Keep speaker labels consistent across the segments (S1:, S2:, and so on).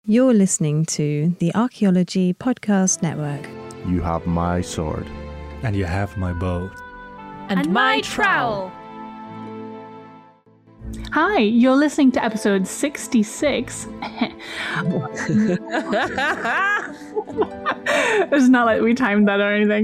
S1: You're listening to the Archaeology Podcast Network.
S2: You have my sword.
S3: And you have my bow.
S4: And my trowel.
S5: Hi, you're listening to episode 66. It's not like we timed that or anything.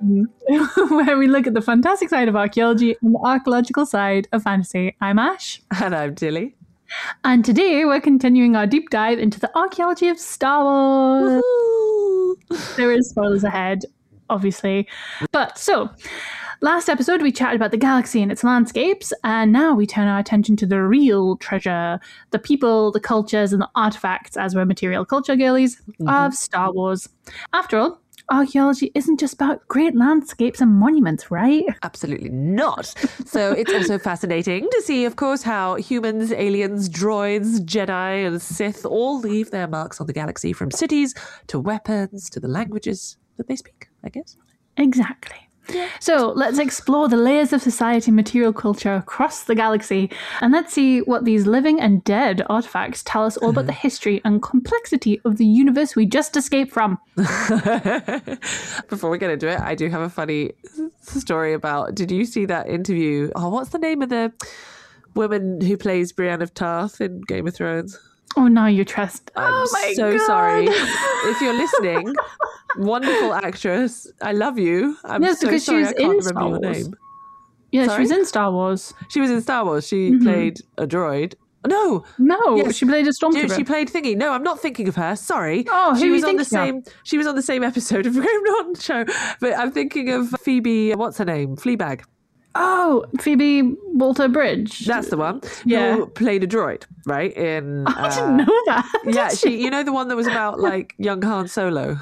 S5: Where we look at the fantastic side of archaeology and the archaeological side of fantasy. I'm Ash.
S4: And I'm Tilly.
S5: And today we're continuing our deep dive into the archaeology of Star Wars. Woohoo! There is spoilers ahead, obviously. But so, last episode we chatted about the galaxy and its landscapes, and now we turn our attention to the real treasure, the people, the cultures, and the artifacts, as we're material culture girlies, of Star Wars. After all, archaeology isn't just about great landscapes and monuments, right?
S4: Absolutely not. So it's also fascinating to see, of course, how humans, aliens, droids, Jedi, and Sith all leave their marks on the galaxy, from cities to weapons to the languages that they speak, I guess.
S5: Exactly. So let's explore the layers of society and material culture across the galaxy, and let's see what these living and dead artifacts tell us all about the history and complexity of the universe we just escaped from.
S4: Before we get into it, I do have a funny story about, did you see that interview? Oh, what's the name of the woman who plays Brienne of Tarth in Game of Thrones?
S5: Oh, now you trust.
S4: I'm so
S5: God.
S4: Sorry. If you're listening, wonderful actress. I love you. I'm
S5: yes,
S4: so
S5: because
S4: sorry
S5: she was
S4: I can't
S5: in
S4: remember
S5: Star
S4: your
S5: Wars.
S4: name.
S5: Yeah,
S4: Sorry?
S5: she was in Star Wars.
S4: She was in Star Wars. She played a droid. No.
S5: No, she played a stormtrooper.
S4: She played Thingy. No, I'm not thinking of her. Sorry.
S5: Oh, who
S4: she
S5: are
S4: was
S5: you
S4: on the
S5: thinking
S4: same. She was on the same episode of Graham Norton Show. But I'm thinking of Phoebe. What's her name? Fleabag.
S5: Oh, Phoebe Waller-Bridge.
S4: That's the one.
S5: Yeah.
S4: Who played a droid, right?
S5: I didn't know that.
S4: Yeah, you know the one that was about like young Han Solo.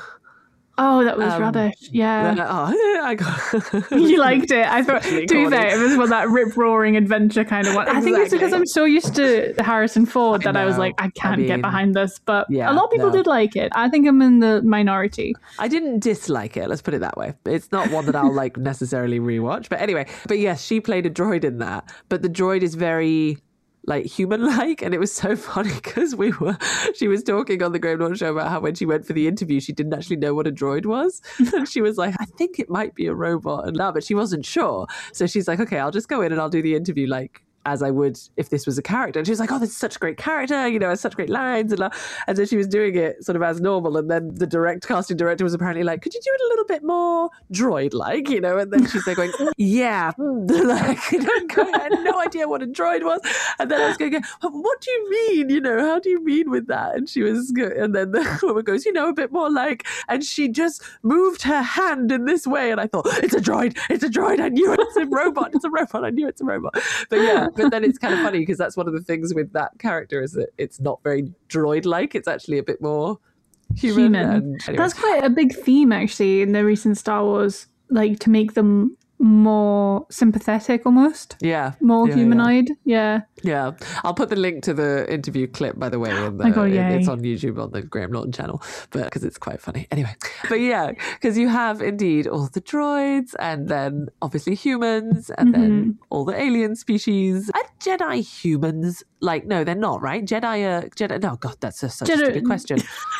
S5: Oh, that was rubbish. Yeah.
S4: I got
S5: You liked it. I thought, to be
S4: corny.
S5: fair, it was that rip-roaring adventure kind of one. I think it's because I'm so used to Harrison Ford that I was like, I can't get behind this. But a lot of people did like it. I think I'm in the minority.
S4: I didn't dislike it, let's put it that way. It's not one that I'll like necessarily rewatch. But anyway, yes, she played a droid in that. But the droid is very like human-like, and it was so funny because she was talking on the Graham Norton Show about how when she went for the interview she didn't actually know what a droid was, and she was like, I think it might be a robot, and but she wasn't sure, so she's like, okay, I'll just go in and I'll do the interview like as I would if this was a character. And she was like, oh, this is such a great character, you know, has such great lines, and so she was doing it sort of as normal, and then the casting director was apparently like, could you do it a little bit more droid-like, you know? And then she's there going, yeah, like, I had no idea what a droid was, and then I was going, what do you mean, you know, how do you mean with that? And she was, and then the woman goes, you know, a bit more like, and she just moved her hand in this way, and I thought, it's a droid, I knew it, it's a robot, I knew it's a robot. But yeah, but then it's kind of funny because that's one of the things with that character is that it's not very droid-like. It's actually a bit more human. And anyway.
S5: That's quite a big theme, actually, in the recent Star Wars, like to make them more sympathetic almost.
S4: Yeah.
S5: More humanoid. Yeah.
S4: Yeah. I'll put the link to the interview clip, by the way. It's on YouTube on the Graham Norton channel, but because it's quite funny. Anyway, but yeah, because you have indeed all the droids, and then obviously humans, and then all the alien species. Are Jedi humans? Like, no, they're not, right? Jedi. No, God, that's such a stupid question.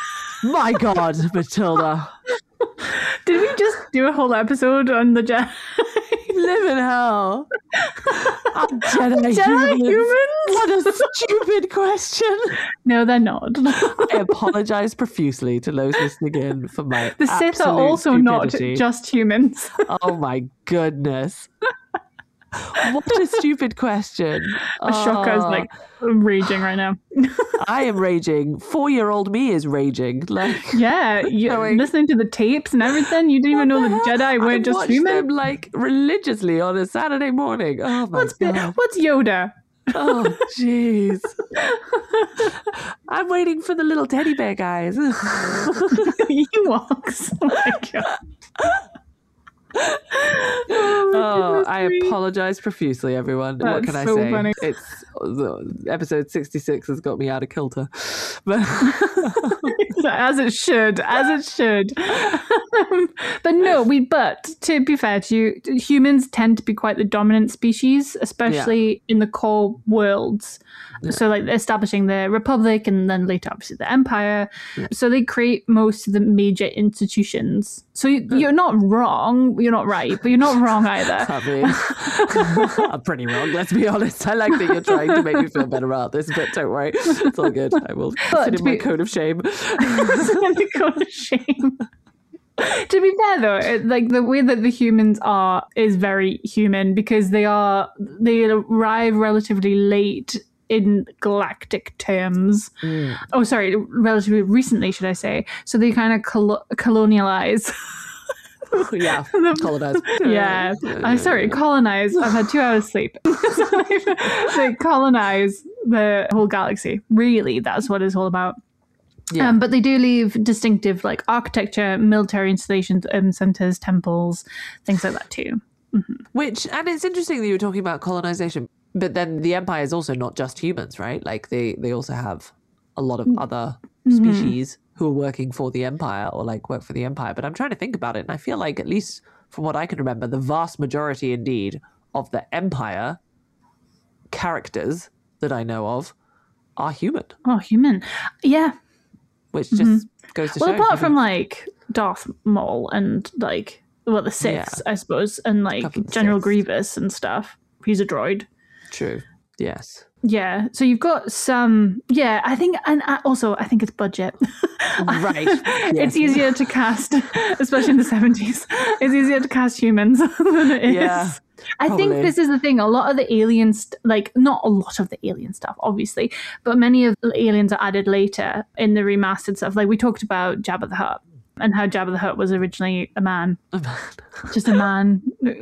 S4: My God, Matilda.
S5: Did we just do a whole episode on the Jedi?
S4: Live in hell. Are Jedi humans? What a stupid question.
S5: No, they're not.
S4: I apologise profusely to those listening in for my
S5: The Sith are also
S4: stupidity.
S5: not just humans.
S4: Oh my goodness. What a stupid question.
S5: Ashoka's like raging right now.
S4: I am raging. 4-year-old me is raging. Like,
S5: yeah, you're listening to the tapes and everything. You didn't even know the Jedi weren't just human.
S4: I watched them like religiously on a Saturday morning. Oh my God.
S5: What's Yoda?
S4: Oh, jeez. I'm waiting for the little teddy bear guys.
S5: Ewoks. Oh my God.
S4: Oh, I apologize profusely, everyone. What
S5: That's
S4: can I
S5: so
S4: say?
S5: funny.
S4: It's episode 66 has got me out of kilter. But
S5: As it should. But no, but to be fair to you, humans tend to be quite the dominant species, especially in the core worlds. So like establishing the Republic and then later obviously the Empire. So they create most of the major institutions. So you're not wrong. You're not right, but you're not wrong either.
S4: I mean, I'm pretty wrong, let's be honest. I like that you're trying to make me feel better about this, but don't worry. It's all good. I will sit in my code of shame.
S5: The code of shame. To be fair though, like the way that the humans are is very human because they arrive relatively late in galactic terms. Oh, sorry, relatively recently, should I say. So they kind of colonialize.
S4: Yeah, colonize.
S5: Yeah. I'm sorry, colonize. I've had 2 hours sleep. So they colonize the whole galaxy. Really, that's what it's all about.
S4: Yeah.
S5: But they do leave distinctive like architecture, military installations, urban centers, temples, things like that too.
S4: Which, and it's interesting that you were talking about colonization, but then the Empire is also not just humans, right? Like they also have a lot of other species who are working for the Empire or like work for the Empire. But I'm trying to think about it, and I feel like, at least from what I can remember, the vast majority indeed of the Empire characters that I know of are human.
S5: Oh, human. Yeah.
S4: Which just goes to show.
S5: Well, apart from like Darth Maul and like, well, the Siths, I suppose, and like General Grievous and stuff. He's a droid.
S4: True. Yes.
S5: Yeah. So you've got some. Yeah, I think, and also I think it's budget.
S4: Right. Yes.
S5: It's easier to cast, especially in the 70s. It's easier to cast humans than it is.
S4: Yeah.
S5: I think this is the thing. A lot of the aliens, like not a lot of the alien stuff, obviously, but many of the aliens are added later in the remastered stuff. Like we talked about Jabba the Hutt and how Jabba the Hutt was originally a man. Just a man.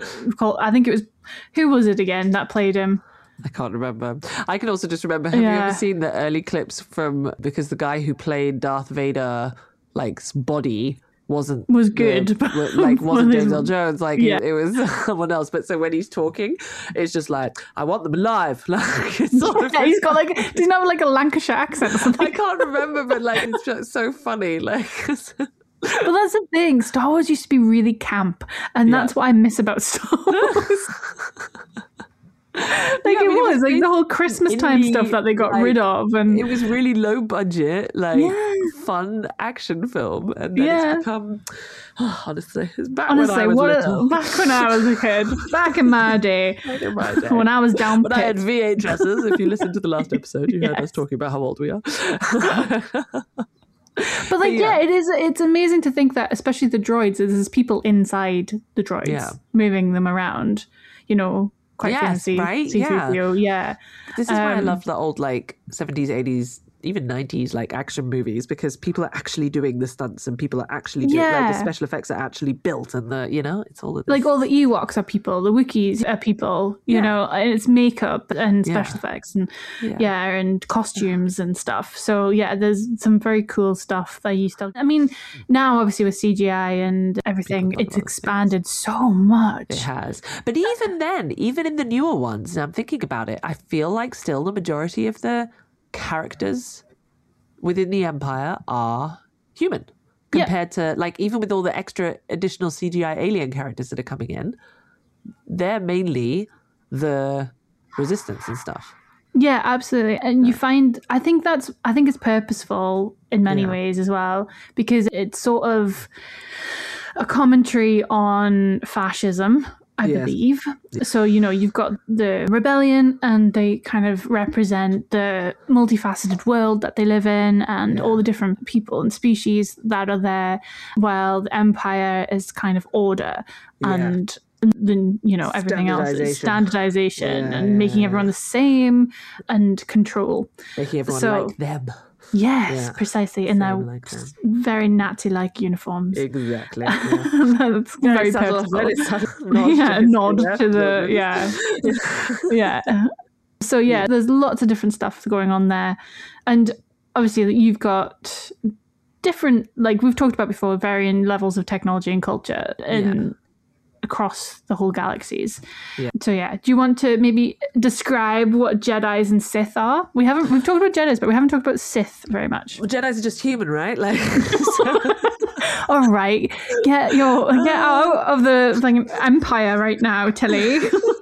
S5: I think it was, who was it again that played him?
S4: I can't remember. I can also just remember, have you ever seen the early clips because the guy who played Darth Vader, like's body was good, wasn't James Earl Jones, like it was someone else. But so when he's talking, it's just like, I want them alive. Like it's sort of,
S5: he's got like, does he have like a Lancashire accent or something?
S4: I can't remember, but like it's just so funny. Like,
S5: but that's the thing. Star Wars used to be really camp, and that's what I miss about Star Wars. It was like the whole Christmas time stuff that they got rid of, and
S4: it was really low budget, fun action film, and then it's become, honestly, it's back when I was little.
S5: Back when I was a kid, back in my day, when I was down
S4: when I had VHSs. If you listened to the last episode, you heard us talking about how old we are.
S5: But like, it is. It's amazing to think that, especially the droids, there's people inside the droids moving them around. You know. Quite fancy,
S4: right?
S5: C-3PO, yeah.
S4: This is why I love the old like 70s, 80s, even 90s like action movies, because people are actually doing the stunts and people are actually doing like the special effects are actually built, and it's all of this.
S5: Like all the Ewoks are people, the Wookiees are people, you know, and it's makeup and special effects and and costumes and stuff. So there's some very cool stuff that you still. I mean, now obviously with CGI and everything, it's expanded so much.
S4: It has, but even then, even in the newer ones, and I'm thinking about it, I feel like still the majority of the characters within the Empire are human compared to, like, even with all the extra additional CGI alien characters that are coming in, they're mainly the Resistance and stuff.
S5: Yeah, absolutely. And you find, I think it's purposeful in many ways as well, because it's sort of a commentary on fascism, I believe. So, you've got the rebellion, and they kind of represent the multifaceted world that they live in and all the different people and species that are there, while the Empire is kind of order and then, everything else is standardization and making everyone the same and control.
S4: Making everyone like them.
S5: Yes, precisely. In their very Nazi-like uniforms.
S4: Exactly.
S5: That's very purposeful. Nod to the, So there's lots of different stuff going on there. And obviously you've got different, like we've talked about before, varying levels of technology and culture across the whole galaxies.
S4: Yeah.
S5: So yeah, do you want to maybe describe what Jedis and Sith are? We've talked about Jedis, but we haven't talked about Sith very much.
S4: Well, Jedis are just human, right? Like,
S5: All right, get out of the Empire right now, Tilly.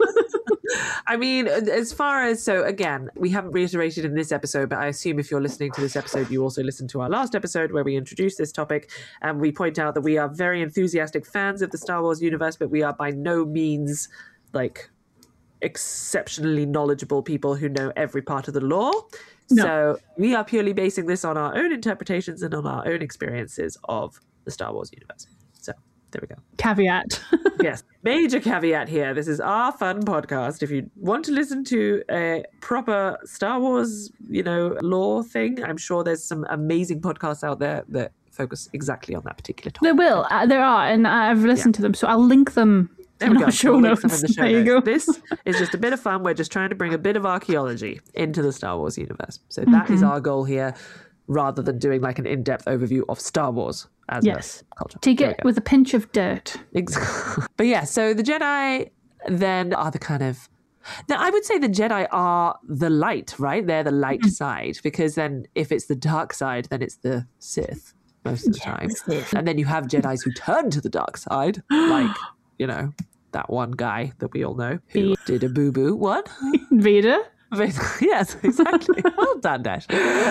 S4: I mean, as far as, so again, we haven't reiterated in this episode, but I assume if you're listening to this episode, you also listened to our last episode where we introduced this topic, and we point out that we are very enthusiastic fans of the Star Wars universe, but we are by no means like exceptionally knowledgeable people who know every part of the lore.
S5: No.
S4: So we are purely basing this on our own interpretations and on our own experiences of the Star Wars universe. So there we go.
S5: Caveat.
S4: Yes, major caveat here. This is our fun podcast. If you want to listen to a proper Star Wars, lore thing, I'm sure there's some amazing podcasts out there that focus exactly on that particular topic.
S5: There are, and I've listened to them, so I'll link them.
S4: There we go.
S5: Show
S4: We'll link
S5: notes.
S4: them in the show
S5: There you
S4: notes.
S5: go.
S4: This is just a bit of fun. We're just trying to bring a bit of archaeology into the Star Wars universe. So that is our goal here, rather than doing like an in-depth overview of Star Wars as
S5: Yes.
S4: a culture.
S5: Take
S4: There
S5: it
S4: we go.
S5: with a pinch of dirt.
S4: Exactly. But yeah, so the Jedi then are the kind of... Now, I would say the Jedi are the light, right? They're the light side, because then if it's the dark side, then it's the Sith most of the time.
S5: Sith.
S4: And then you have Jedis who turn to the dark side, like, that one guy that we all know who did a boo-boo. What?
S5: Vader.
S4: Yes, exactly. Well done, Dash.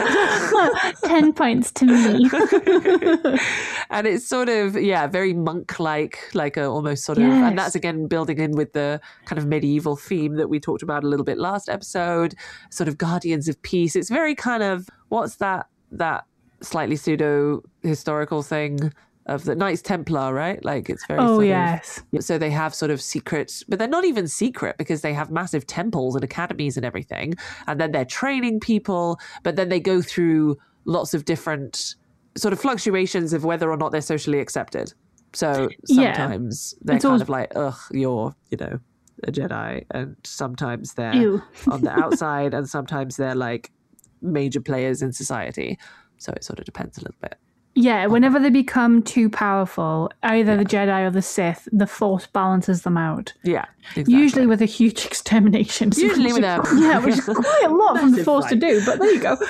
S5: 10 points to me.
S4: And it's sort of, very monk-like, like a almost sort of, and that's again building in with the kind of medieval theme that we talked about a little bit last episode, sort of guardians of peace. It's very kind of, what's that slightly pseudo-historical thing of the Knights Templar, right? Like it's very
S5: Yes.
S4: So they have sort of secret, but they're not even secret because they have massive temples and academies and everything. And then they're training people, but then they go through lots of different sort of fluctuations of whether or not they're socially accepted. So sometimes they're kind of like, ugh, you're, a Jedi. And sometimes they're
S5: Ew.
S4: on the outside and sometimes they're like major players in society. So it sort of depends a little bit.
S5: Yeah, whenever they become too powerful, either the Jedi or the Sith, the Force balances them out.
S4: Yeah, exactly.
S5: Usually with a huge extermination.
S4: Usually with a...
S5: Yeah, which is quite a lot from the
S4: Massive
S5: Force to
S4: fight.
S5: do, but there you go.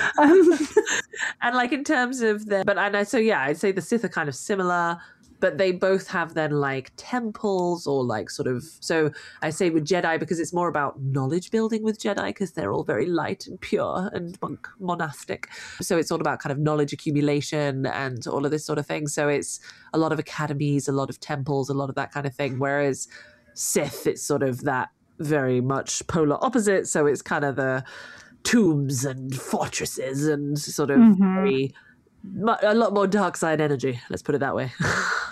S4: And like in terms of I'd say the Sith are kind of similar, but they both have then like temples or like sort of, so I say with Jedi because it's more about knowledge building with Jedi because they're all very light and pure and monastic. So it's all about kind of knowledge accumulation and all of this sort of thing. So it's a lot of academies, a lot of temples, a lot of that kind of thing. Whereas Sith, it's sort of that very much polar opposite. So it's kind of the tombs and fortresses and sort of very... a lot more dark side energy, let's put it that way.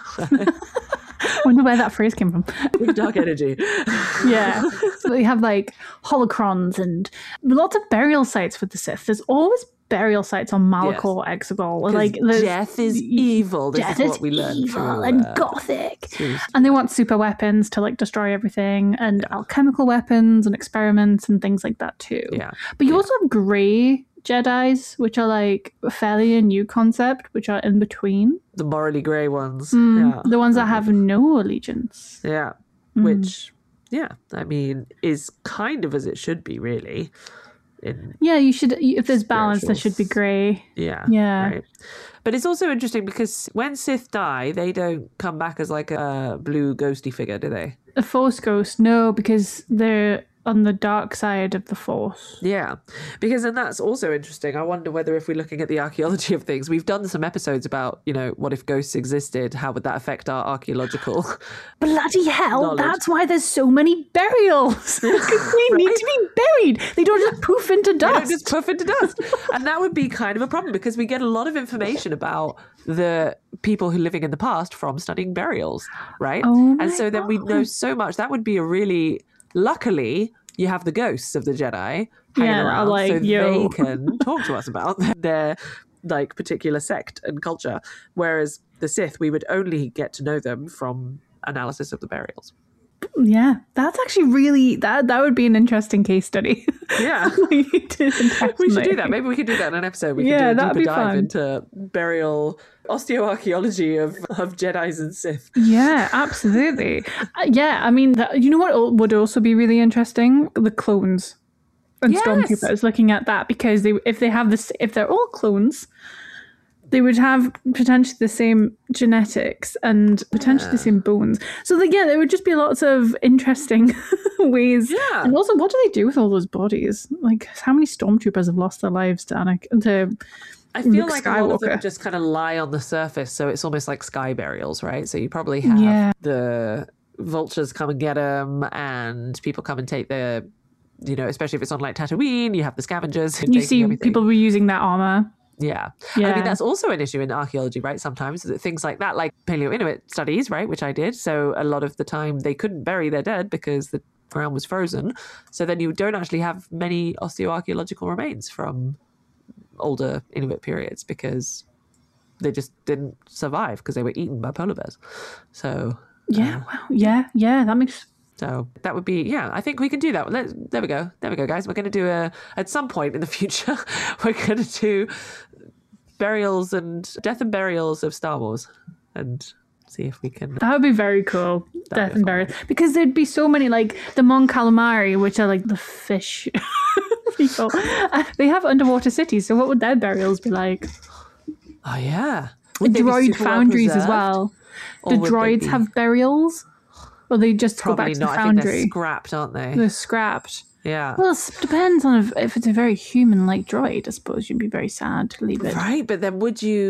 S5: I wonder where that phrase came from.
S4: Dark energy.
S5: Yeah. So they have like holocrons and lots of burial sites with the Sith. There's always burial sites on Malachor, Exegol. Like
S4: death is evil. This
S5: Death
S4: is what we learned
S5: evil
S4: through,
S5: and gothic. And they want super weapons to like destroy everything and alchemical weapons and experiments and things like that too.
S4: Yeah.
S5: But you also have grey Jedis, which are like a fairly new concept, which are in between.
S4: The morally grey ones.
S5: The ones that have no allegiance.
S4: Yeah. Which, I mean, is kind of as it should be, really.
S5: Yeah, you should. If there's balance, there should be grey.
S4: Yeah.
S5: Yeah.
S4: Right. But it's also interesting because when Sith die, they don't come back as like a blue ghosty figure, do they?
S5: A Force ghost, no, because they're on the dark side of the Force.
S4: Yeah, because and that's also interesting. I wonder whether if we're looking at the archaeology of things, we've done some episodes about, what if ghosts existed? How would that affect our archaeological
S5: Bloody hell,
S4: knowledge?
S5: that's why there's so many burials. Because they need to be buried. They don't just poof into
S4: They don't
S5: dust.
S4: just puff into dust. And that would be kind of a problem because we get a lot of information about the people who are living in the past from studying burials, right?
S5: Oh
S4: and
S5: my
S4: so then we know so much. That would be a really... Luckily, you have the ghosts of the Jedi hanging around
S5: like,
S4: so
S5: yo.
S4: they can talk to us about their like particular sect and culture. Whereas the Sith, we would only get to know them from analysis of the burials.
S5: Yeah, that's actually really that would be an interesting case study.
S4: Yeah. We should do that. Maybe we could do that in an episode. We could do a deeper dive into burial osteoarchaeology of Jedis and Sith.
S5: Yeah, absolutely. Yeah, I mean, you know what would also be really interesting? The clones and stormtroopers. Looking at that, because if they're all clones, they would have potentially the same genetics and potentially the same bones. So there would just be lots of interesting ways.
S4: Yeah.
S5: And also, what do they do with all those bodies? Like, how many stormtroopers have lost their lives to
S4: I feel
S5: Luke
S4: like
S5: Skywalker?
S4: a lot of them just kind of lie on the surface, so it's almost like sky burials, right? So you probably have the vultures come and get them, and people come and take the, especially if it's on like Tatooine, you have the scavengers.
S5: You see people reusing that armor.
S4: Yeah. I mean, that's also an issue in archaeology, right? Sometimes things like that, like Paleo-Inuit studies, right, which I did. So a lot of the time they couldn't bury their dead because the ground was frozen. So then you don't actually have many osteoarchaeological remains from older Inuit periods because they just didn't survive because they were eaten by polar bears. So that makes. So that would be, I think we can do that. There we go, guys. We're going to do at some point in the future, we're going to do death and burials of Star Wars and see if we can.
S5: That would be very cool. Death and burials. Because there'd be so many, like the Mon Calamari, which are like the fish people. They have underwater cities. So what would their burials be like?
S4: Oh, yeah.
S5: The droid foundries as well. Do droids have burials? Or they just go back to the foundry?
S4: I think they're scrapped, aren't they?
S5: They're scrapped.
S4: Yeah.
S5: Well, it depends on if it's a very human-like droid. I suppose you'd be very sad to leave it.
S4: Right, but then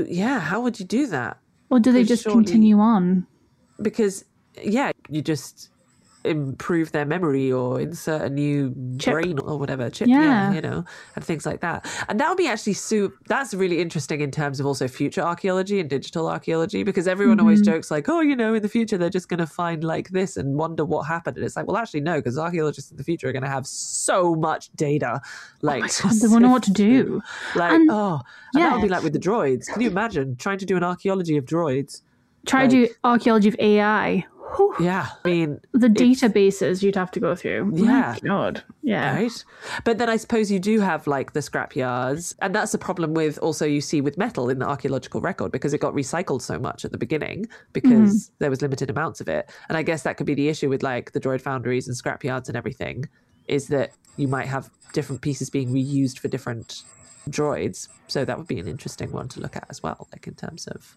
S4: how would you do that?
S5: Or do they just continue on?
S4: Because, you just improve their memory or insert a new brain or whatever chip, and things like that. And that would be actually that's really interesting in terms of also future archaeology and digital archaeology, because everyone always jokes like, oh, in the future they're just going to find like this and wonder what happened. And it's like, well, actually no, because archaeologists in the future are going to have so much data. Like,
S5: oh my God, they won't know what to do.
S4: Like, and that would be like with the droids. Can you imagine trying to do an archaeology of droids?
S5: Try to do archaeology of AI. Whew.
S4: Yeah, I mean,
S5: the databases you'd have to go through.
S4: Yeah,
S5: my God, yeah.
S4: Right, but then I suppose you do have like the scrap yards, and that's the problem with also you see with metal in the archaeological record, because it got recycled so much at the beginning because there was limited amounts of it. And I guess that could be the issue with like the droid foundries and scrap yards and everything, is that you might have different pieces being reused for different droids. So that would be an interesting one to look at as well, like in terms of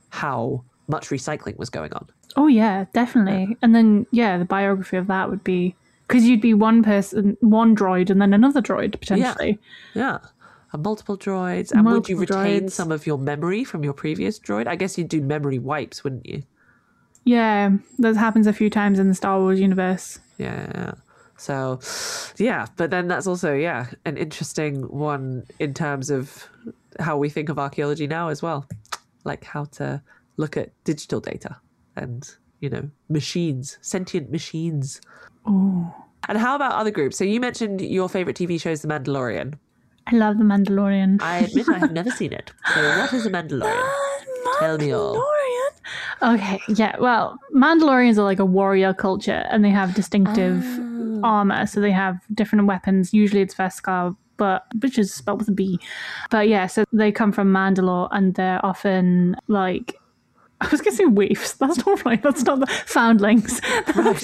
S4: how much recycling was going on.
S5: Oh yeah, definitely. Yeah. And then the biography of that would be, because you'd be one person, one droid, and then another droid potentially.
S4: Yeah. And multiple droids. And would you retain some of your memory from your previous droid? I guess you'd do memory wipes, wouldn't you?
S5: Yeah, that happens a few times in the Star Wars universe.
S4: Yeah. So, but then that's also, an interesting one in terms of how we think of archaeology now as well. Like how to look at digital data and, machines, sentient machines.
S5: Oh.
S4: And how about other groups? So you mentioned your favorite TV show is The Mandalorian.
S5: I love The Mandalorian.
S4: I admit I have never seen it. So what is a Mandalorian? Tell me all.
S5: Okay, well, Mandalorians are like a warrior culture, and they have distinctive armor. So they have different weapons. Usually it's Beskar, which is spelled with a B. But so they come from Mandalore, and they're often like, I was going to say waifs. That's not right. That's not the foundlings.
S4: Right.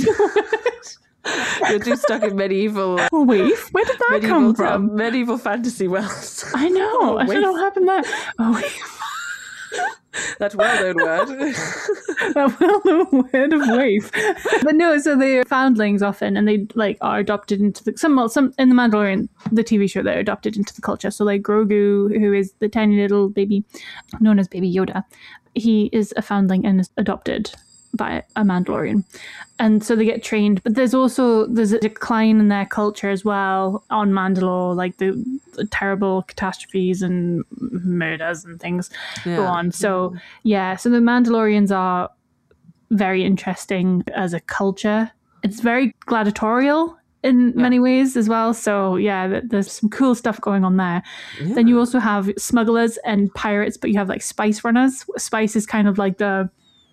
S4: You're too stuck in medieval.
S5: Waif? Where did that come from?
S4: Medieval fantasy worlds.
S5: I know. I don't know what happened there.
S4: That well-known word.
S5: That well-known word of waif. But no, so they're foundlings often, and they are adopted into some in the Mandalorian, the TV show, they're adopted into the culture. So like Grogu, who is the tiny little baby known as Baby Yoda, he is a foundling and is adopted by a Mandalorian. And so they get trained, but there's a decline in their culture as well on Mandalore, like the terrible catastrophes and murders and things go on. So so the Mandalorians are very interesting as a culture. It's very gladiatorial in many ways as well. So there's some cool stuff going on there. Yeah. Then you also have smugglers and pirates, but you have like spice runners. Spice is kind of like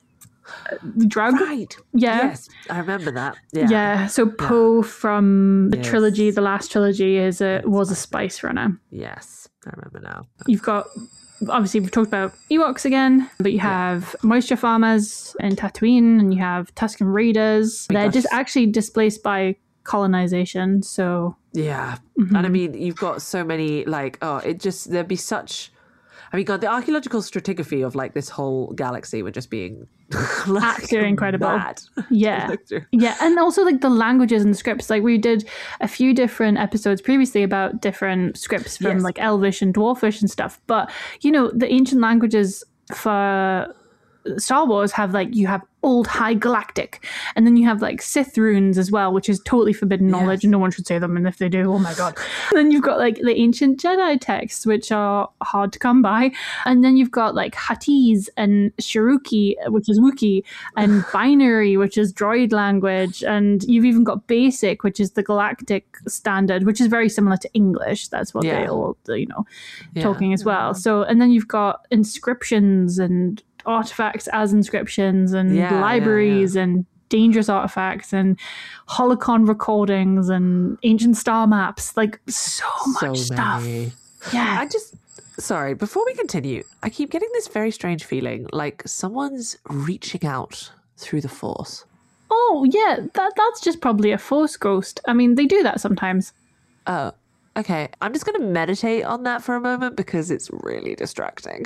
S5: drug.
S4: Right.
S5: Yeah.
S4: Yes, I remember that. Yeah.
S5: Yeah. So Poe from the
S4: Yes.
S5: trilogy, the last trilogy, was a spice runner.
S4: Yes, I remember now.
S5: You've got, obviously, we've talked about Ewoks again, but you have moisture farmers in Tatooine, and you have Tusken Raiders.
S4: Oh my
S5: They're
S4: gosh.
S5: just actually displaced by colonization. So
S4: Yeah. And I mean, you've got so many, like, there'd be such, I mean, God, the archaeological stratigraphy of like this whole galaxy would just being like,
S5: absolutely incredible.
S4: mad.
S5: Yeah.
S4: Look through.
S5: Yeah. And also like the languages and the scripts. Like we did a few different episodes previously about different scripts from
S4: Yes.
S5: like Elvish and Dwarfish and stuff. But, you know, the ancient languages for Star Wars have like, you have Old High Galactic, and then you have like Sith runes as well, which is totally forbidden knowledge, and no one should say them, and if they do, oh my god. And then you've got like the ancient Jedi texts, which are hard to come by, and then you've got like Huttese and Cherokee, which is Wookiee, and Binary, which is droid language, and you've even got Basic, which is the galactic standard, which is very similar to English. That's what they all, you know, talking as well. So, and then you've got inscriptions and artifacts as inscriptions and libraries and dangerous artifacts and holocron recordings and ancient star maps, like so much stuff. Yeah.
S4: Sorry, before we continue, I keep getting this very strange feeling like someone's reaching out through the Force.
S5: Oh yeah, that's just probably a Force ghost. I mean, they do that sometimes.
S4: Oh, okay. I'm just going to meditate on that for a moment because it's really distracting.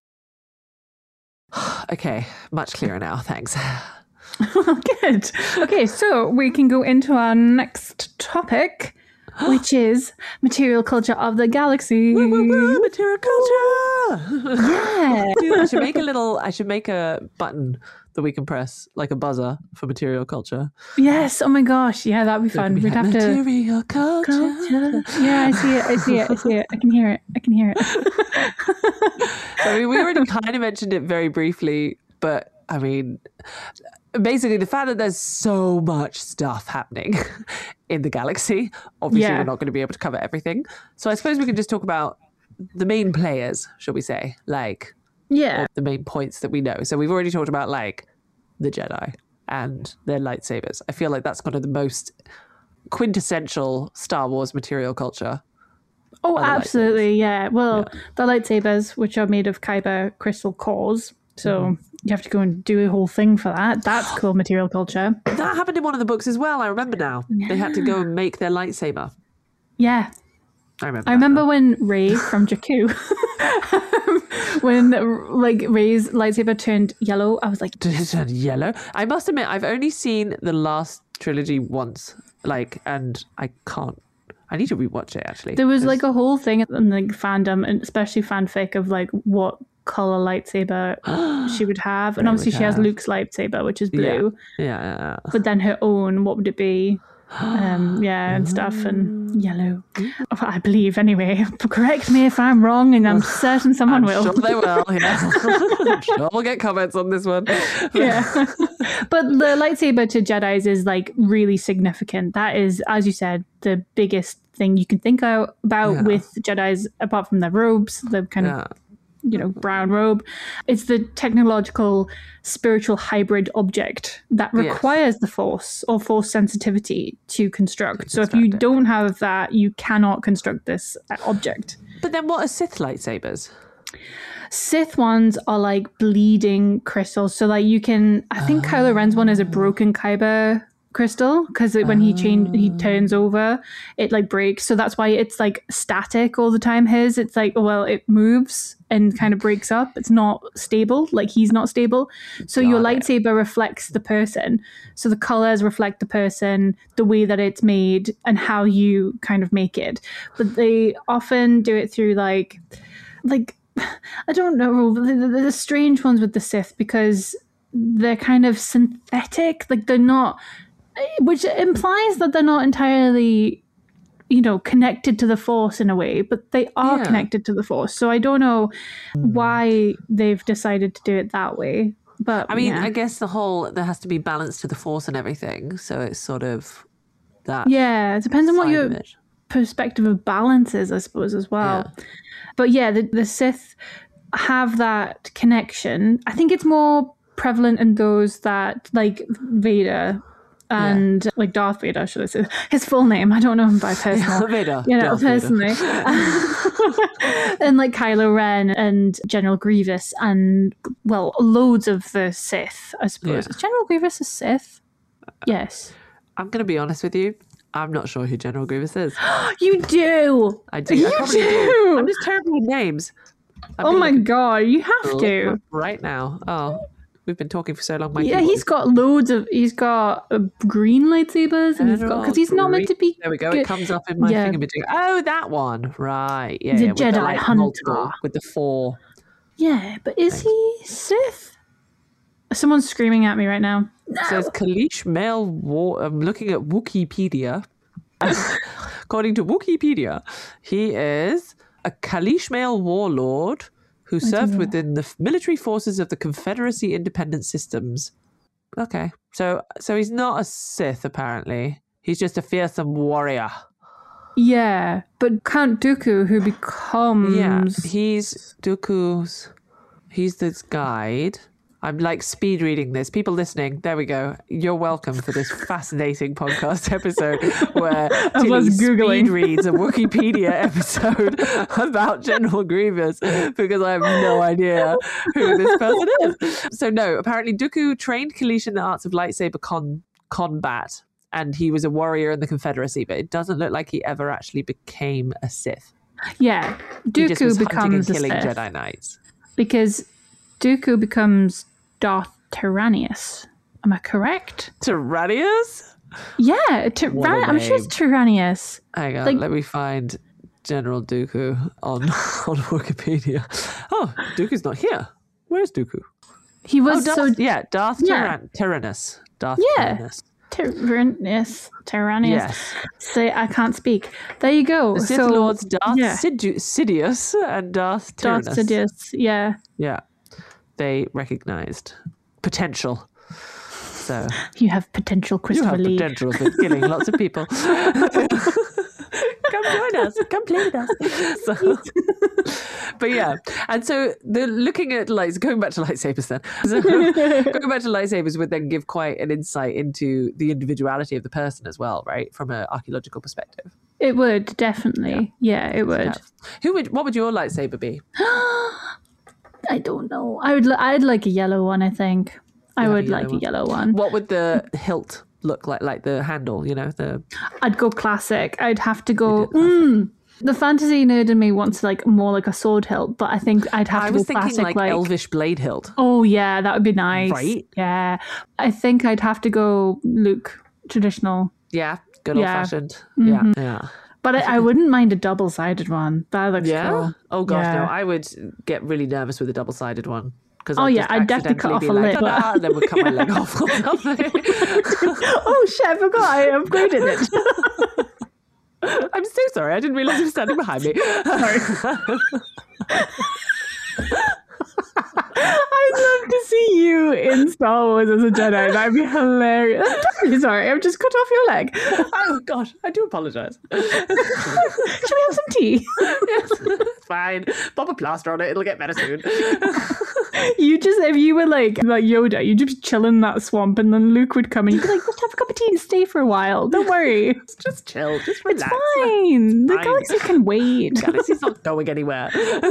S4: Okay, much clearer now, thanks.
S5: Good. Okay, so we can go into our next topic, which is material culture of the galaxy.
S4: Material culture!
S5: Yeah.
S4: Dude, I should make a button that we can press, like a buzzer for material culture.
S5: Yes. Oh my gosh. Yeah, that'd be fun. We'd have to.
S4: Material culture.
S5: Yeah, I see it. I can hear it.
S4: I mean, we already kind of mentioned it very briefly, but I mean, basically the fact that there's so much stuff happening in the galaxy, obviously we're not going to be able to cover everything. So I suppose we can just talk about the main players, shall we say, like
S5: Yeah.
S4: the main points that we know. So we've already talked about like the Jedi and their lightsabers. I feel like that's kind of the most quintessential Star Wars material culture.
S5: Oh, absolutely. Yeah. Well, the lightsabers, which are made of kyber crystal cores. So you have to go and do a whole thing for that. That's cool material culture.
S4: That happened in one of the books as well. I remember now. They had to go and make their lightsaber.
S5: Yeah.
S4: I remember.
S5: I remember when Rey from Jakku, when like Rey's lightsaber turned yellow, I was like,
S4: Did it turn yellow? I must admit, I've only seen the last trilogy once, and I need to rewatch it actually.
S5: there was like a whole thing in like fandom and especially fanfic of like what color lightsaber she would have, and obviously she has Luke's lightsaber, which is blue.
S4: Yeah.
S5: But then her own, what would it be? And stuff, and yellow. I believe anyway. Correct me if I'm wrong, and I'm certain someone will.
S4: Sure they will. Yeah. I'm sure we'll get comments on this one.
S5: Yeah. But the lightsaber to Jedis is like really significant. That is, as you said, the biggest thing you can think about with Jedis, apart from their robes, the kind of brown robe. It's the technological spiritual hybrid object that requires the Force or Force sensitivity to construct. So if you don't have that, you cannot construct this object.
S4: But then what are Sith lightsabers?
S5: Sith ones are like bleeding crystals. So like you can, I think Kylo Ren's one is a broken kyber crystal, because when he turns over, it like breaks. So that's why it's like static all the time. His, it's like, well, it moves and kind of breaks up. It's not stable. Like he's not stable. So your lightsaber reflects the person. So the colors reflect the person, the way that it's made, and how you kind of make it. But they often do it through like I don't know, the strange ones with the Sith, because they're kind of synthetic. Like they're not, which implies that they're not entirely, connected to the Force in a way, but they are connected to the Force. So I don't know why they've decided to do it that way. But
S4: I mean, I guess there has to be balance to the Force and everything. So it's sort of that.
S5: Yeah, it depends on what your perspective of balance is, I suppose, as well. But yeah, the Sith have that connection. I think it's more prevalent in those that, like Vader and like Darth Vader, should I say his full name? I don't know him by personal,
S4: Vader,
S5: Darth personally, and like Kylo Ren and General Grievous, and well, loads of the Sith, I suppose. Is General Grievous a Sith? Yes.
S4: I'm going to be honest with you. I'm not sure who General Grievous is.
S5: You do.
S4: I do.
S5: You
S4: I probably
S5: do.
S4: I'm just terrible with names.
S5: Oh my god, you have to.
S4: Right now. Oh, we've been talking for so long.
S5: He's got loads of. He's got green lightsabers, and because he's not meant to be.
S4: There we go. It comes up in my thingamajig. Oh, that one. Right. Yeah.
S5: He's a
S4: with
S5: Jedi
S4: the, like,
S5: Hunter
S4: multiple, with the 4.
S5: Yeah, but is he Sith? Someone's screaming at me right now.
S4: No. It says Kalish Male War. I'm looking at Wikipedia. According to Wikipedia, he is a Kalish Male warlord who served within the military forces of the Confederacy Independent Systems. Okay, so he's not a Sith apparently. He's just a fearsome warrior.
S5: Yeah, but Count Dooku, who becomes
S4: he's Dooku's. He's this guide. I'm like speed reading this. People listening, there we go. You're welcome for this fascinating podcast episode where Tilly speed reads a Wikipedia episode about General Grievous because I have no idea who this person is. So no, apparently Dooku trained Kalish in the arts of lightsaber combat, and he was a warrior in the Confederacy, but it doesn't look like he ever actually became a Sith.
S5: Yeah, Dooku becomes
S4: and killing
S5: a Sith
S4: Jedi Knights.
S5: because Dooku becomes Darth Tyrannus. Am I correct?
S4: Tyrannus?
S5: Yeah, I'm sure it's Tyrannus.
S4: Hang on, let me find General Dooku on Wikipedia. Oh, Dooku's not here. Where's Dooku?
S5: He was
S4: Darth Tyrannus. Darth Tyrannus.
S5: Tyrannus.
S4: Yes.
S5: Say I can't speak. There you go.
S4: The Sith Lords Darth Sidious and Darth Tyrannus.
S5: Darth Sidious, yeah.
S4: Yeah. They recognized potential. So
S5: you have potential, Christopher Lee.
S4: You have potential for killing lots of people. Come join us. Come play with us. So, but yeah, and so they're looking at going back to lightsabers then. So, going back to lightsabers would then give quite an insight into the individuality of the person as well, right? From an archaeological perspective.
S5: It would definitely. Yeah, it would.
S4: What would your lightsaber be?
S5: I don't know. I'd like a yellow one, I think. I would like a yellow one.
S4: What would the hilt look like the handle, I'd
S5: go classic. I'd have to go the fantasy nerd in me wants more like a sword hilt, but I think I'd have to go classic. I was thinking like
S4: elvish blade hilt.
S5: Oh yeah, that would be nice.
S4: Right?
S5: Yeah. I think I'd have to go Luke traditional.
S4: Yeah, good old fashioned. Mm-hmm. Yeah.
S5: But I wouldn't mind a double-sided one. That looks cool.
S4: Oh gosh, no. I would get really nervous with a double-sided one.
S5: I'd definitely cut off a lip.
S4: And then we'd cut my leg off or something.
S5: Oh shit, I forgot I upgraded it.
S4: I'm so sorry. I didn't realise you were standing behind me.
S5: Sorry. I'd love to see you in Star Wars as a Jedi. That'd be hilarious. I'm totally sorry. I've just cut off your leg.
S4: Oh gosh, I do apologise.
S5: Should we have some tea?
S4: Yes, fine. Pop a plaster on it. It'll get better soon.
S5: If you were like Yoda, you'd just chill in that swamp, and then Luke would come and you'd be like, let's have a cup of tea and stay for a while. Don't worry.
S4: Just chill. Just relax.
S5: It's fine. The galaxy can wait.
S4: The galaxy's not going anywhere.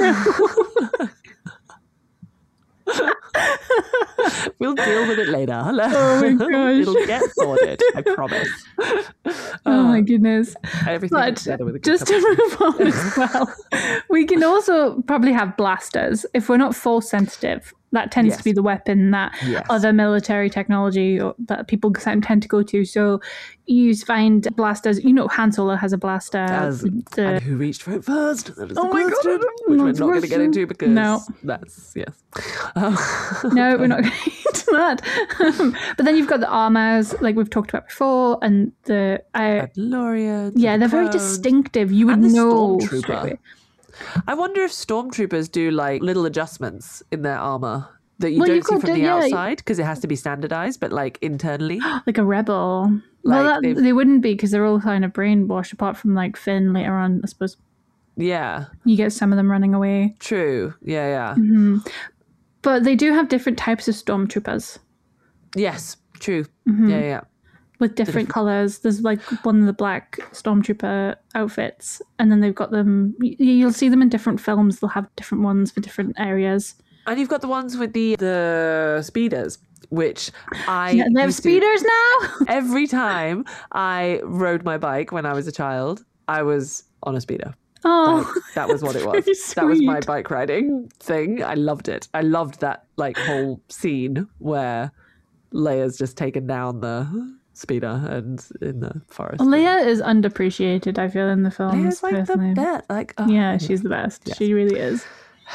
S4: We'll deal with it later.
S5: Oh my gosh.
S4: It'll get sorted. I promise.
S5: Oh my goodness.
S4: Everything together with a good
S5: just to move on as well, we can also probably have blasters if we're not force sensitive. That tends to be the weapon that other military technology that people tend to go to. So you find blasters. Han Solo has a blaster.
S4: And who reached for it first? That is the
S5: my
S4: question,
S5: God,
S4: which we're not going to get into because that's
S5: No, we're not going to get into that. But then you've got the armors, like we've talked about before, and the
S4: Mandalorians.
S5: Yeah, they're very distinctive. You would know.
S4: Stormtrooper. I wonder if stormtroopers do little adjustments in their armor that you don't see from the outside because it has to be standardized, but internally.
S5: Like a rebel. They wouldn't be because they're all kind of brainwashed apart from Finn later on, I suppose.
S4: Yeah.
S5: You get some of them running away.
S4: True. Yeah.
S5: Mm-hmm. But they do have different types of stormtroopers
S4: Yes, true.
S5: Mm-hmm.
S4: Yeah.
S5: with different colors. There's like one of the black stormtrooper outfits, and then they've got them. You'll see them in different films. They'll have different ones for different areas.
S4: And you've got the ones with the speeders, which I
S5: Yeah, they have
S4: used to-
S5: speeders now.
S4: every time I rode my bike when I was a child, I was on a speeder.
S5: Oh,
S4: Like, that was what it was.
S5: very
S4: That was my
S5: sweet.
S4: bike riding thing. I loved it. I loved that like whole scene where Leia's just taken down the speeder and in the forest.
S5: Leia is underappreciated, I feel, in the films.
S4: Leia's like
S5: personally.
S4: the best. Like, oh,
S5: Yeah, she's the best.
S4: Yes.
S5: She really is.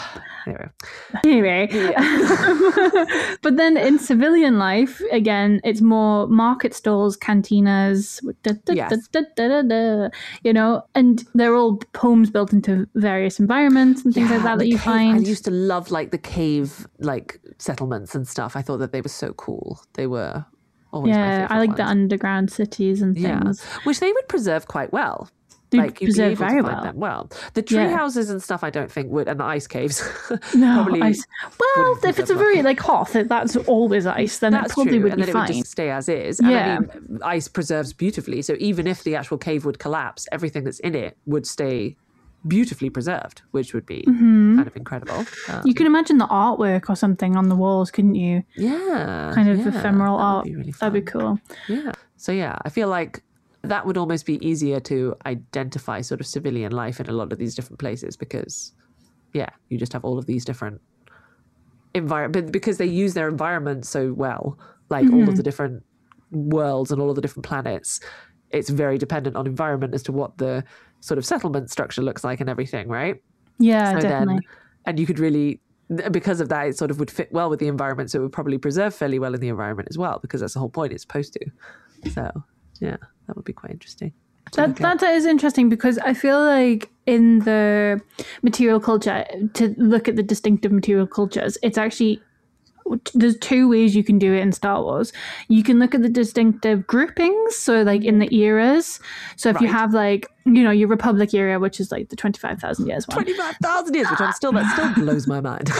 S4: Anyway,
S5: Anyway, but then in civilian life, again, it's more market stalls, cantinas,
S4: Yes.
S5: you know, and they're all homes built into various environments and things like that
S4: the
S5: you
S4: cave-
S5: find.
S4: I used to love like the cave like settlements and stuff. I thought that they were so cool. They were always my
S5: Yeah,
S4: favorite
S5: I like the
S4: ones.
S5: underground cities and
S4: Yeah,
S5: things.
S4: which they would preserve quite well.
S5: They
S4: Like you'd be
S5: preserve
S4: able
S5: very
S4: to find
S5: well.
S4: them well. The tree
S5: Yeah.
S4: houses and stuff, I don't think would, and the ice caves.
S5: No,
S4: probably
S5: ice. Well,
S4: wouldn't
S5: if it's a
S4: preserve
S5: very like Hoth, that's always ice, then
S4: That's
S5: it probably
S4: true,
S5: would
S4: and
S5: be
S4: then
S5: fine.
S4: it would just stay as is. And
S5: Yeah.
S4: I mean, ice preserves beautifully. So even if the actual cave would collapse, everything that's in it would stay beautifully preserved, which would be kind of incredible.
S5: You can imagine the artwork or something on the walls, couldn't you?
S4: Yeah,
S5: Kind of
S4: yeah,
S5: ephemeral
S4: that would
S5: art.
S4: be really
S5: That'd be
S4: fun.
S5: cool.
S4: Yeah. So yeah, I feel like that would almost be easier to identify sort of civilian life in a lot of these different places because, yeah, you just have all of these different environment because they use their environment so well, like all of the different worlds and all of the different planets. It's very dependent on environment as to what the sort of settlement structure looks like and everything, right?
S5: Yeah,
S4: So
S5: definitely.
S4: and you could really, because of that, it sort of would fit well with the environment. So it would probably preserve fairly well in the environment as well, because that's the whole point. It's supposed to. So yeah, that would be quite interesting.
S5: That is interesting because I feel like in the material culture, to look at the distinctive material cultures, it's actually, there's two ways you can do it in Star Wars. You can look at the distinctive groupings, so like in the eras. So if you
S4: Right.
S5: have like, you know, your Republic era, which is like the 25,000 years one.
S4: 25,000 years, which that still blows my mind.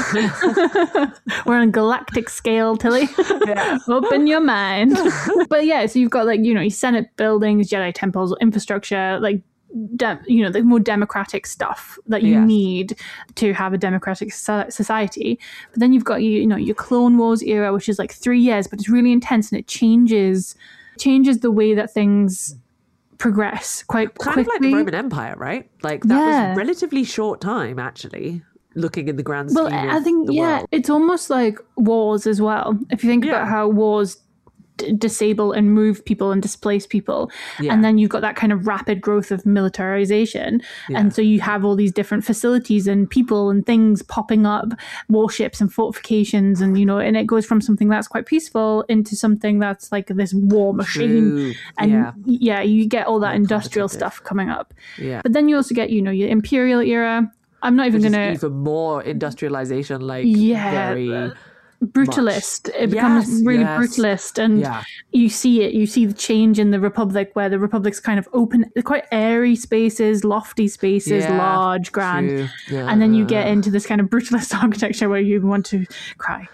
S5: We're on a galactic scale, Tilly. Open your mind. But yeah, so you've got like, you know, your Senate buildings, Jedi temples, infrastructure, like, you know, the more democratic stuff that you
S4: Yes.
S5: need to have a democratic society. But then you've got, you know, your Clone Wars era, which is like 3 years, but it's really intense and it changes the way that things progress quite
S4: Kind
S5: quickly.
S4: of like the Roman Empire, right? Like that
S5: Yeah.
S4: was relatively short time, actually, looking in the grand scheme
S5: Well,
S4: of
S5: I think,
S4: the world.
S5: it's almost like wars as well. If you think
S4: Yeah.
S5: about how wars disable and move people and displace people,
S4: Yeah.
S5: and then you've got that kind of rapid growth of militarization, and so you have all these different facilities and people and things popping up, warships and fortifications, and you know, and it goes from something that's quite peaceful into something that's like this war machine.
S4: True.
S5: And
S4: Yeah.
S5: you get all that
S4: More
S5: industrial
S4: competitive.
S5: stuff coming up.
S4: Yeah.
S5: But then you also get, you know, your Imperial era. I'm not even
S4: Which is
S5: gonna.
S4: even more industrialization, like
S5: Yeah,
S4: very
S5: brutalist. It becomes
S4: Yes,
S5: really
S4: yes.
S5: brutalist, and
S4: Yeah.
S5: you see the change in the Republic, where the Republic's kind of open, they're quite airy spaces, lofty spaces,
S4: Yeah,
S5: large, grand.
S4: true. Yeah.
S5: And then you get into this kind of brutalist architecture where you want to cry.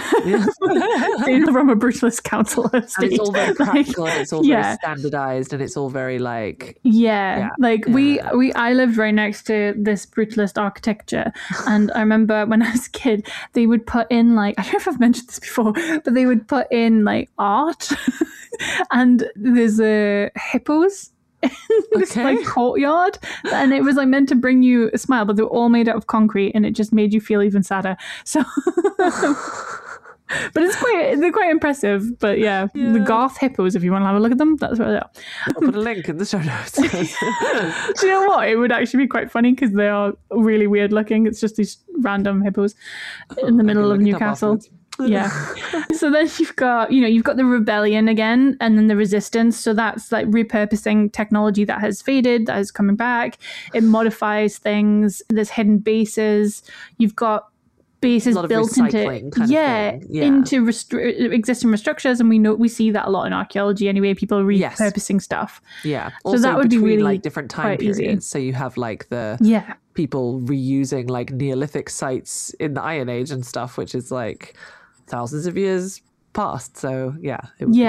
S5: From a brutalist council
S4: And it's all very
S5: estate.
S4: practical, and it's all
S5: yeah.
S4: very standardized, and it's all very like
S5: Yeah, like
S4: yeah.
S5: I lived right next to this brutalist architecture, and I remember when I was a kid, they would put in like, I don't know if I've mentioned this before, but they would put in like art, and there's hippos in this
S4: Okay.
S5: like courtyard, and it was like meant to bring you a smile, but they were all made out of concrete, and it just made you feel even sadder. So. But they're quite impressive. But yeah, the Garth hippos, if you want to have a look at them, that's what they are.
S4: I'll put a link in the show notes.
S5: Do you know what? It would actually be quite funny because they are really weird looking. It's just these random hippos in the middle of
S4: look it up
S5: Newcastle.
S4: afterwards.
S5: Yeah. So then you've got the rebellion again, and then the resistance. So that's like repurposing technology that has faded, that is coming back. It modifies things. There's hidden bases. You've got bases
S4: A lot of
S5: built into
S4: recycling kind of thing. Yeah.
S5: into existing structures, and we see that a lot in archaeology anyway. People repurposing stuff.
S4: Yeah.
S5: So
S4: Also
S5: that would be
S4: between
S5: really
S4: like different time
S5: quite easy.
S4: periods. So you have like the people reusing like Neolithic sites in the Iron Age and stuff, which is like thousands of years past. So yeah. It would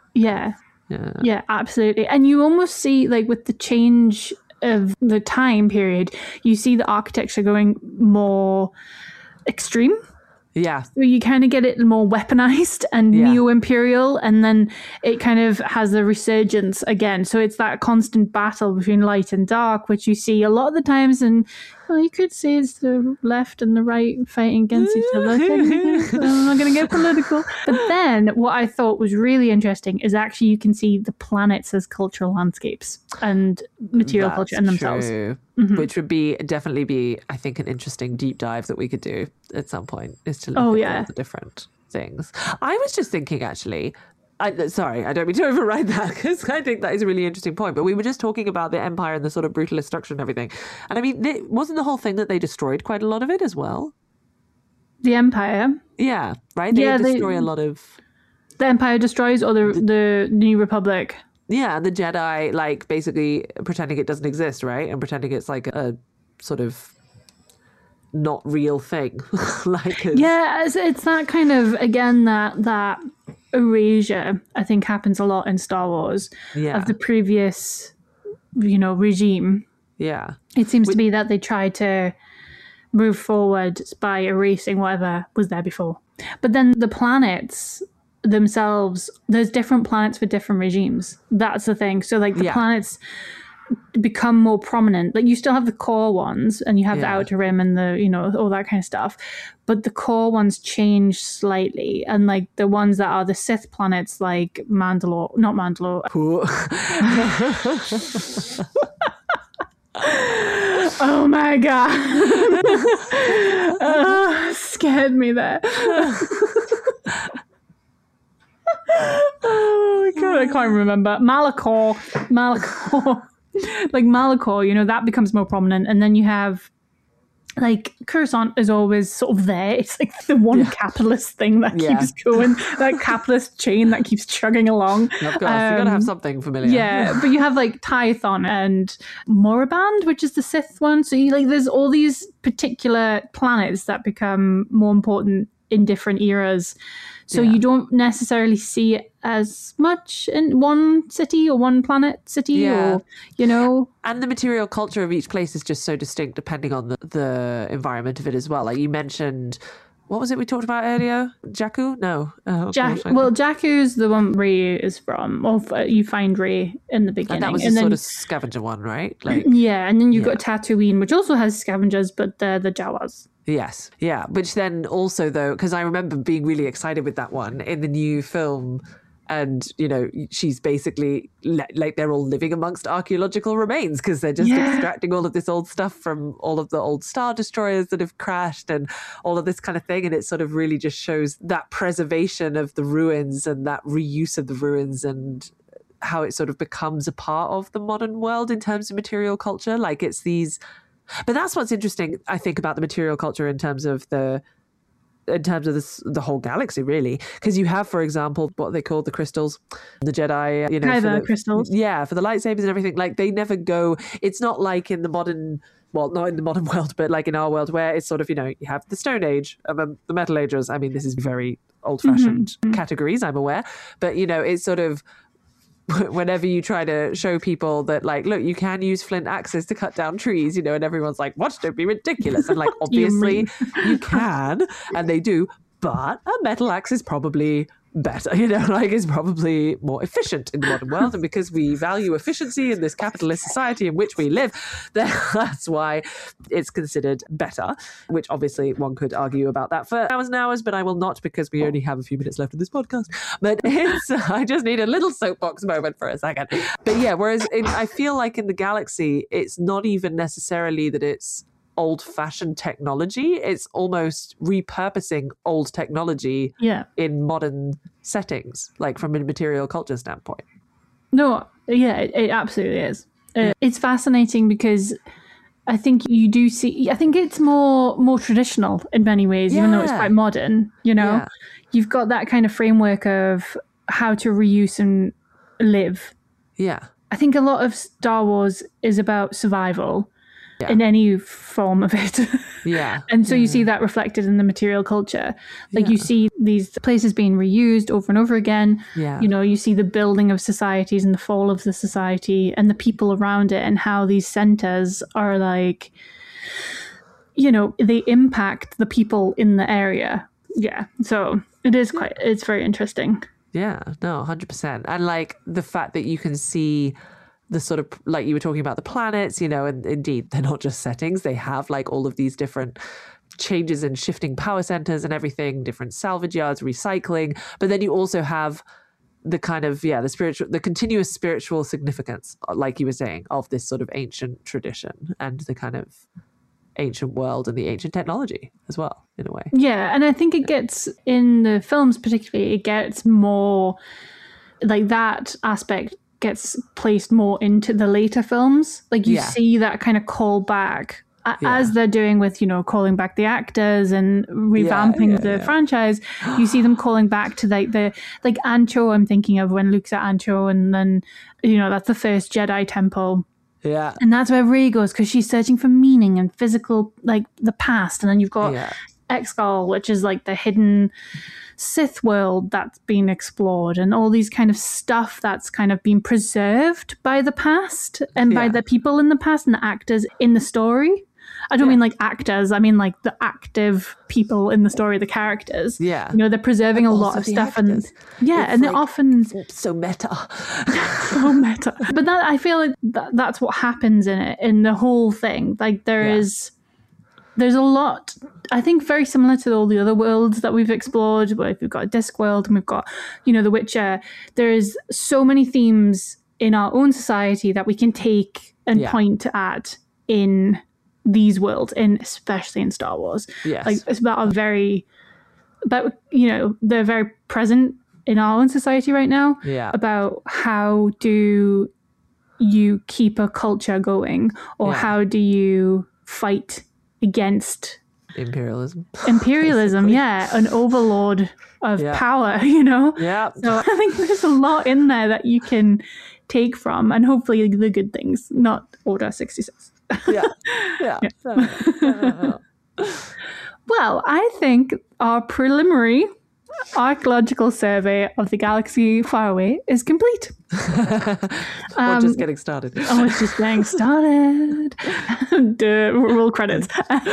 S5: Yeah, absolutely. And you almost see, like, with the change of the time period, you see the architecture going more extreme.
S4: Yeah.
S5: So you kind of get it more weaponized and neo-imperial, and then it kind of has a resurgence again. So it's that constant battle between light and dark, which you see a lot of the times. And well, you could say it's the left and the right fighting against each other. So I'm not going to get political. But then what I thought was really interesting is actually you can see the planets as cultural landscapes and material culture in themselves.
S4: True. Which would definitely be, I think, an interesting deep dive that we could do at some point, is to look at all the different things. I was just thinking, actually, sorry, I don't mean to override that, because I think that is a really interesting point, but we were just talking about the empire and the sort of brutalist structure and everything. And I mean, wasn't the whole thing that they destroyed quite a lot of it as well?
S5: The empire?
S4: Yeah, right? They destroy a lot of...
S5: The empire destroys, or the New Republic?
S4: Yeah, the Jedi, like, basically pretending it doesn't exist, right? And pretending it's like a sort of not real thing.
S5: It's that kind of, again, that erasure, I think, happens a lot in Star Wars of the previous, regime.
S4: Yeah.
S5: It seems to be that they try to move forward by erasing whatever was there before. But then the planets themselves, there's different planets for different regimes. That's the thing. So like the planets become more prominent. Like you still have the core ones, and you have the outer rim and the all that kind of stuff, but the core ones change slightly. And like the ones that are the Sith planets, like not Mandalore. Oh my god. Scared me there. Oh my god, I can't remember. Malachor. Like Malachor, that becomes more prominent. And then you have, like, Coruscant is always sort of there. It's like the one capitalist thing that keeps going, that capitalist chain that keeps chugging along.
S4: Of course, you gotta have something familiar.
S5: Yeah, but you have like Tython and Moraband, which is the Sith one. So there's all these particular planets that become more important in different eras. So you don't necessarily see it as much in one city or one planet city or,
S4: And the material culture of each place is just so distinct depending on the environment of it as well. Like you mentioned, what was it we talked about earlier? Jakku? No.
S5: Jakku's the one Rey is from. Or you find Rey in the beginning.
S4: And that was the sort of scavenger one, right? Like,
S5: yeah, and then you've got Tatooine, which also has scavengers, but they're the Jawas.
S4: Yes. Yeah. Which then also, though, because I remember being really excited with that one in the new film. And, she's basically like they're all living amongst archaeological remains because they're just extracting all of this old stuff from all of the old Star Destroyers that have crashed and all of this kind of thing. And it sort of really just shows that preservation of the ruins and that reuse of the ruins and how it sort of becomes a part of the modern world in terms of material culture. Like it's these... But that's what's interesting, I think, about the material culture in terms of the whole galaxy, really, because you have, for example, what they call the crystals, the Jedi,
S5: Kyber crystals.
S4: Yeah, for the lightsabers and everything. Like they never go. It's not like in the modern. Well, not in the modern world, but like in our world, where it's sort of you have the Stone Age and then the Metal Ages. I mean, this is very old-fashioned categories, I'm aware, but it's sort of. Whenever you try to show people that, like, look, you can use flint axes to cut down trees, and everyone's like, what? Don't be ridiculous. And, like, obviously you can, and they do, but a metal axe is probably better, it's probably more efficient in the modern world. And because we value efficiency in this capitalist society in which we live, that's why it's considered better, which obviously one could argue about that for hours and hours, but I will not because we only have a few minutes left of this podcast. But I just need a little soapbox moment for a second. But yeah, whereas I feel like in the galaxy, it's not even necessarily that it's old-fashioned technology. It's almost repurposing old technology in modern settings, like from a material culture standpoint.
S5: No, yeah, it absolutely is. It's fascinating because I think you do see, I think it's more traditional in many ways, even though it's quite modern, you know?
S4: Yeah.
S5: You've got that kind of framework of how to reuse and live.
S4: Yeah.
S5: I think a lot of Star Wars is about survival in any form of it.
S4: Yeah.
S5: And so you see that reflected in the material culture. Like you see these places being reused over and over again.
S4: Yeah.
S5: You know, you see the building of societies and the fall of the society and the people around it and how these centers are like, you know, they impact the people in the area. Yeah. So it is it's very interesting.
S4: Yeah, no, 100%. And like the fact that you can see the sort of, like you were talking about the planets, you know, and indeed they're not just settings. They have like all of these different changes and shifting power centers and everything, different salvage yards, recycling. But then you also have the kind of, the continuous spiritual significance, like you were saying, of this sort of ancient tradition and the kind of ancient world and the ancient technology as well, in a way.
S5: Yeah, and I think it gets, in the films particularly, it gets more, like that aspect gets placed more into the later films. Like you see that kind of call back as they're doing with, you know, calling back the actors and revamping the franchise. You see them calling back to like Ancho, I'm thinking of when Luke's at Ancho, and then, you know, that's the first Jedi temple.
S4: Yeah.
S5: And that's where Rey goes, because she's searching for meaning and physical, like the past. And then you've got Exgol, which is like the hidden Sith world that's been explored, and all these kind of stuff that's kind of been preserved by the past and by the people in the past and the actors in the story. I don't mean like actors, I mean like the active people in the story, the characters.
S4: Yeah.
S5: You know, they're preserving a lot of stuff. And and they often...
S4: So meta.
S5: So meta. But that, I feel like that's what happens in it, in the whole thing. Like there's a lot, I think, very similar to all the other worlds that we've explored. Where we've got Discworld and we've got, you know, The Witcher. There's so many themes in our own society that we can take and point at in these worlds, especially in Star Wars.
S4: Yes.
S5: Like it's about, you know, they're very present in our own society right now.
S4: Yeah.
S5: About how do you keep a culture going, or how do you fight against
S4: imperialism,
S5: an overlord of power, you know. So I think there's a lot in there that you can take from, and hopefully the good things, not Order 66. Well, I think our preliminary archaeological survey of the galaxy far away is complete.
S4: Or just getting started.
S5: Oh, it's just getting started. Roll credits.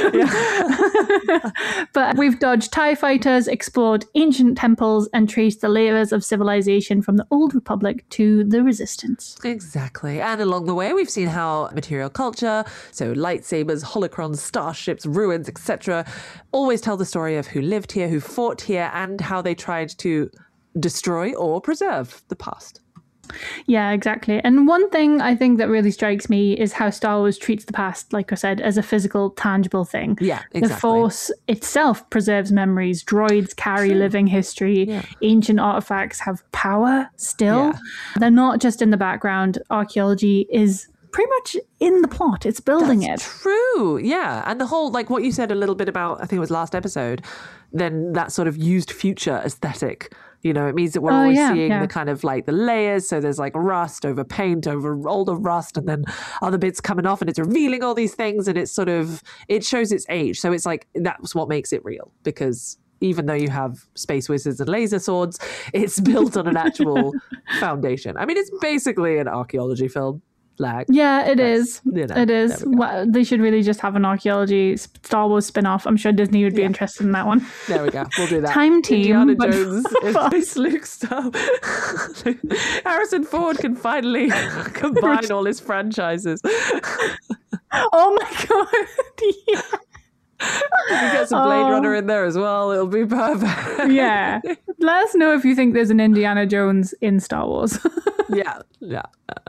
S5: But we've dodged TIE fighters, explored ancient temples, and traced the layers of civilization from the Old Republic to the Resistance.
S4: Exactly. And along the way, we've seen how material culture, so lightsabers, holocrons, starships, ruins, etc., always tell the story of who lived here, who fought here, and how they tried to destroy or preserve the past.
S5: Yeah, exactly. And one thing I think that really strikes me is how Star Wars treats the past, like I said, as a physical, tangible thing.
S4: Yeah, exactly.
S5: The Force itself preserves memories. Droids carry living history. Yeah. Ancient artifacts have power still. Yeah. They're not just in the background. Archaeology is pretty much in the plot. It's building it.
S4: True. Yeah. And the whole, like what you said a little bit about, I think it was last episode, then that sort of used future aesthetic. You know, it means that we're always seeing the kind of like the layers. So there's like rust over paint, over older rust, and then other bits coming off, and it's revealing all these things, and it's sort of, it shows its age. So it's like, that's what makes it real, because even though you have space wizards and laser swords, it's built on an actual foundation. I mean, it's basically an archaeology film.
S5: Yeah, it is.
S4: You know,
S5: it is. Well, they should really just have an archaeology Star Wars spin-off. I'm sure Disney would be interested in that one.
S4: There we go. We'll do that.
S5: Time Team.
S4: Indiana Jones is Luke Star. Harrison Ford can finally combine all his franchises.
S5: Oh my god! Yeah.
S4: We get some Blade Runner in there as well. It'll be perfect.
S5: Yeah. Let us know if you think there's an Indiana Jones in Star Wars.
S4: Yeah.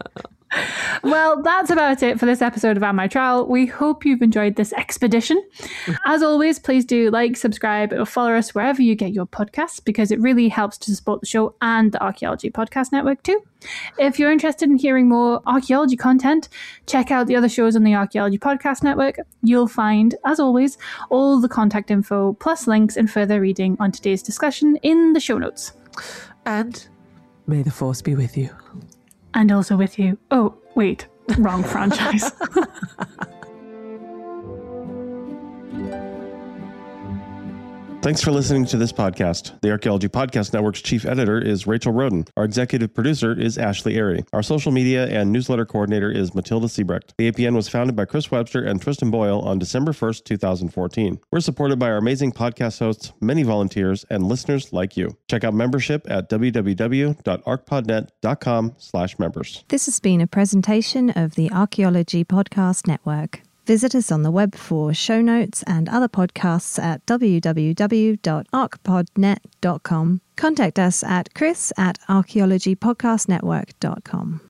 S5: Well, that's about it for this episode of Am I Trial. We hope you've enjoyed this expedition. As always, please do like, subscribe, or follow us wherever you get your podcasts, because it really helps to support the show and the Archaeology Podcast Network too. If you're interested in hearing more archaeology content, check out the other shows on the Archaeology Podcast Network. You'll find, as always, all the contact info plus links and further reading on today's discussion in the show notes.
S4: And may the force be with you.
S5: And also with you. Oh, wait, wrong franchise.
S6: Thanks for listening to this podcast. The Archaeology Podcast Network's chief editor is Rachel Roden. Our executive producer is Ashley Airy. Our social media and newsletter coordinator is Matilda Siebrecht. The APN was founded by Chris Webster and Tristan Boyle on December 1st, 2014. We're supported by our amazing podcast hosts, many volunteers, and listeners like you. Check out membership at www.archpodnet.com/members.
S1: This has been a presentation of the Archaeology Podcast Network. Visit us on the web for show notes and other podcasts at www.archpodnet.com. Contact us at chris@archaeologypodcastnetwork.com.